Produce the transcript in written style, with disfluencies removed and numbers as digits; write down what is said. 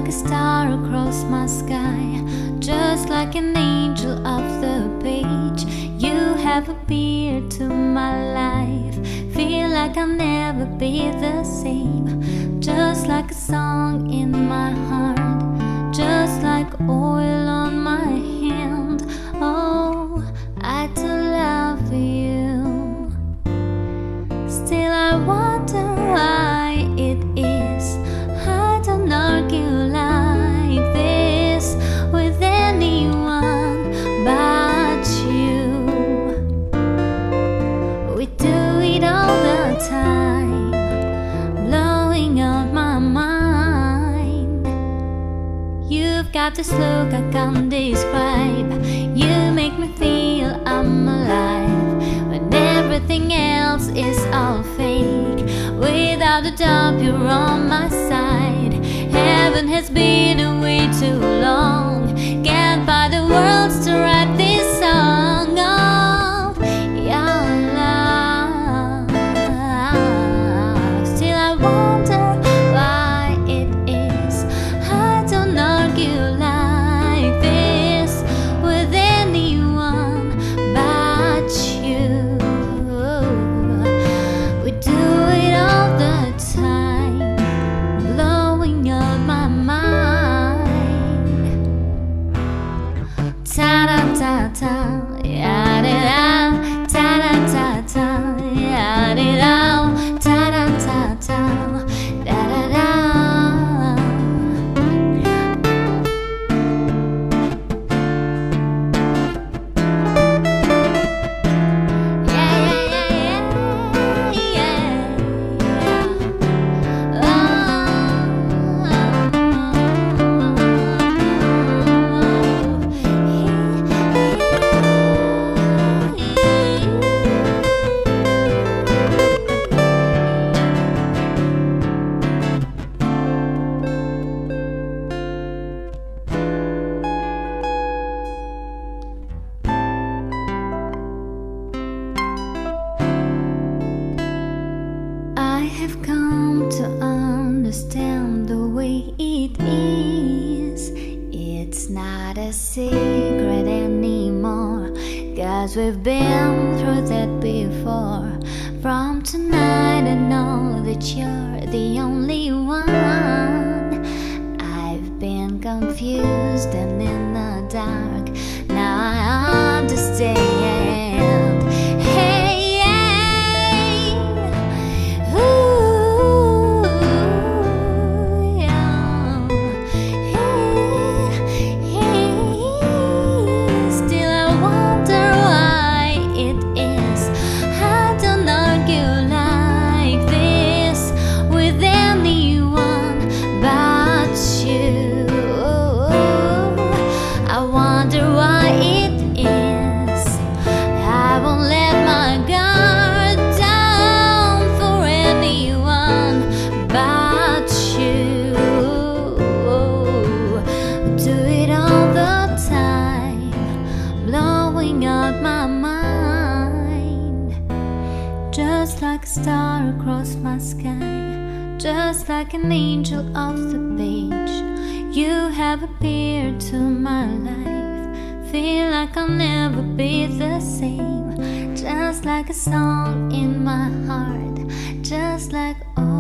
a star across my sky, just like an angel off the page. You have appeared to my life, feel like I'll never be the same. Just like a song in my heart, just like oil on my hand. Oh, I do love you. Still I wonder why it is I don't argue like this with anyone but you. We do it all the time, blowing out my mind. You've got this look I can't describe. You make me feel I'm alive when everything else is all fake. Without a doubt you're on my side. Heaven has been away too long. Can't find the words to write this song of your love. Still I wonder why it is I don't argue like this with anyone but you. We do it all the time, blowing out my mind. Ta-da-ta-ta, ya-da-da, ta-da-ta-ta, ya-da-da, ta-da-ta-ta, da-da-da. I have come to understand the way it is. It's not a secret anymore, 'cause we've been through that before. From tonight I know that you're the only one. I've been confused and in the dark, now I understand. Hey, hey, ooh, yeah. Hey, still I wonder why it is I don't argue like this with anyone but you. I wonder why it is I won't let my guard down for anyone but you. Do it all the time, blowing out my mind. Just like a star across my sky, just like an angel off the page. You have appeared to my life, feel like I'll never be the same. Just like a song in my heart, just like